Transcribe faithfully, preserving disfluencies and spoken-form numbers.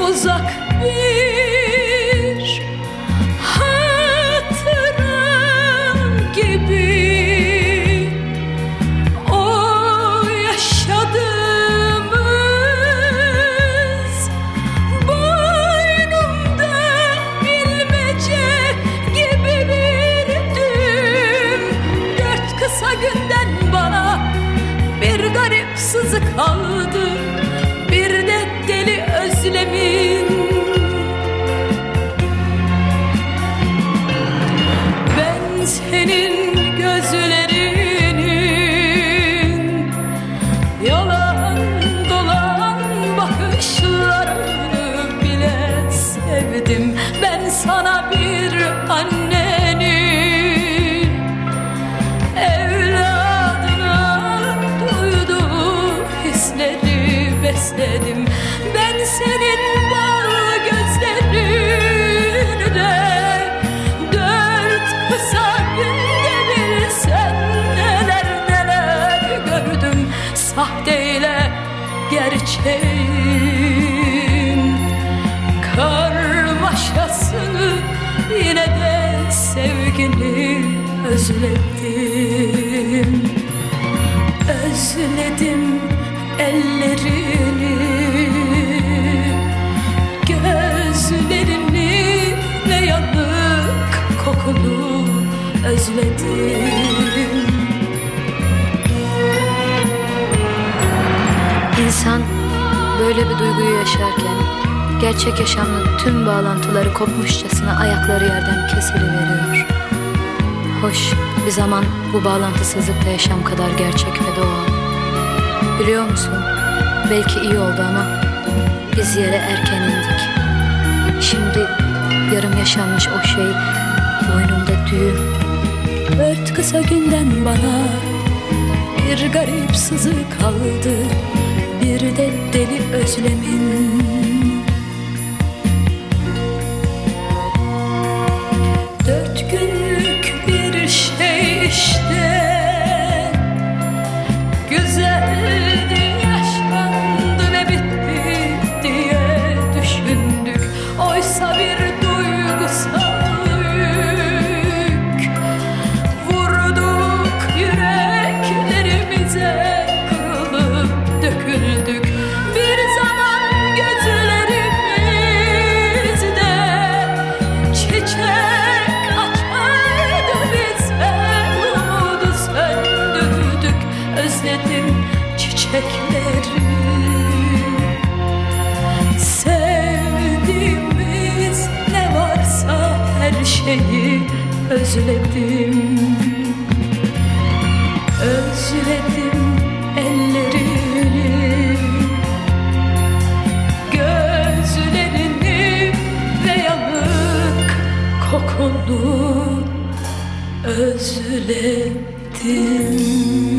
uzak bir hatıram gibi. O yaşadığımız boynumda bilmece gibi bir düğüm. Dört kısa günden bana bir garip sızı kaldı, bir de deli özlemin. Ben senin gözlerinin yalan dolan bakışlarını bile sevdim. Ben sana bir annenin evladına duyduğu hisleri besledim. Ben senin bal gözlerinde dört kısa günde bilsen neler neler gördüm. Sahteyle gerçeğin karmaşasını, yine de sevgini özledim. Özledim ellerini, gözlerini ve yanık kokunu özledim. İnsan böyle bir duyguyu yaşarken gerçek yaşamla tüm bağlantıları kopmuşçasına ayakları yerden kesiliveriyor. Hoş, bir zaman bu bağlantısızlıkta yaşam kadar gerçek ve doğal. Biliyor musun? Belki iyi oldu ama biz yere erken indik. Şimdi yarım yaşanmış o şey boynumda düğüm. Dört kısa günden bana bir garip sızı kaldı, bir de deli özlemin. Dört günlük bir şey işte, güzeldi, yaşandı ve bitti diye düşündük. Oysa bir duygusal yük vurduk yüreklerimize, kırılıp döküldük. Bir zaman gözlerimizde çiçek açardı, bize umudu söndürdük. Özledim çiçekleri, sevdiğimiz ne varsa her şeyi özledim. Özledim ellerini, gözlerini ve yanık kokunu özledim.